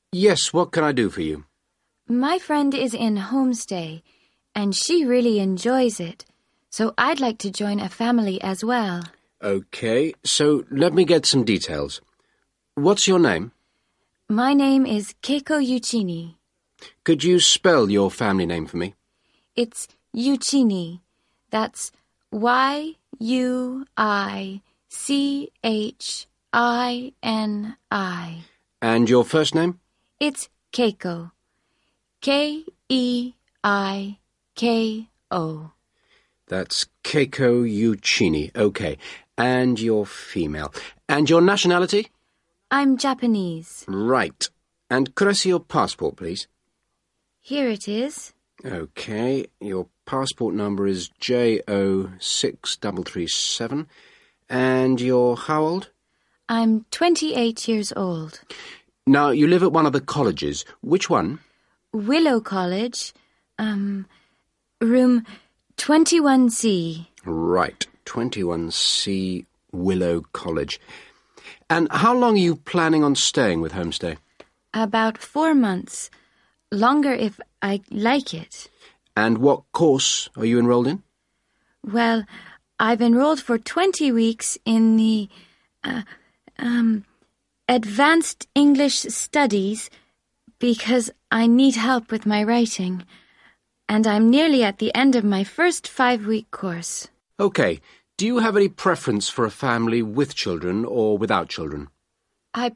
Yes, what can I do for you? My friend is in homestay, and she really enjoys it, so I'd like to join a family as well. Okay, so let me get some details. What's your name? My name is Keiko Yuchini. Could you spell your family name for me? It's Yuchini. That's Yuchini. And your first name? It's Keiko. Keiko. That's Keiko Yuchini. Okay. And you're female. And your nationality? I'm Japanese. Right. And could I see your passport, please? Here it is. Okay. Your passport number is JO6337. And you're how old? I'm 28 years old. Now, you live at one of the colleges. Which one? Willow College. Room 21C. Right. 21C Willow College. And how long are you planning on staying with Homestay? About 4 months. Longer if I like it. And what course are you enrolled in? Well, I've enrolled for 20 weeks in the Advanced English Studies because I need help with my writing. And I'm nearly at the end of my first 5-week course. Okay. Do you have any preference for a family with children or without children? I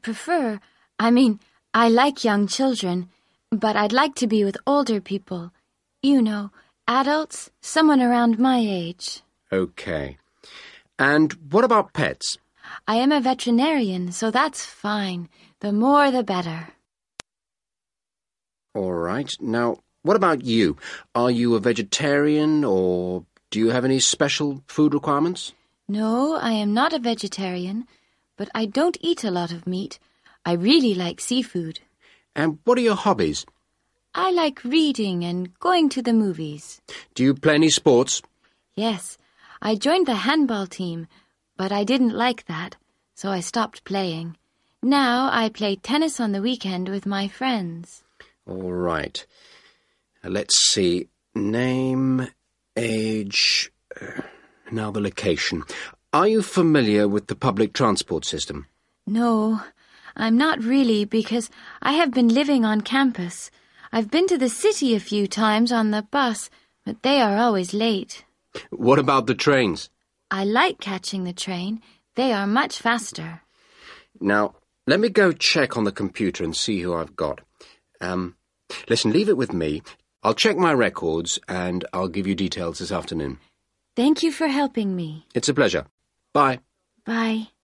like young children, but I'd like to be with older people. You know, adults, someone around my age. Okay. And what about pets? I am a veterinarian, so that's fine. The more the better. All right. Now, what about you? Are you a vegetarian or do you have any special food requirements? No, I am not a vegetarian, but I don't eat a lot of meat. I really like seafood. And what are your hobbies? I like reading and going to the movies. Do you play any sports? Yes, I joined the handball team, but I didn't like that, so I stopped playing. Now I play tennis on the weekend with my friends. All right. Let's see. Name, age, now the location. Are you familiar with the public transport system? No, I'm not really because I have been living on campus. I've been to the city a few times on the bus, but they are always late. What about the trains? I like catching the train. They are much faster. Now, let me go check on the computer and see who I've got. Listen, leave it with me. I'll check my records and I'll give you details this afternoon. Thank you for helping me. It's a pleasure. Bye. Bye.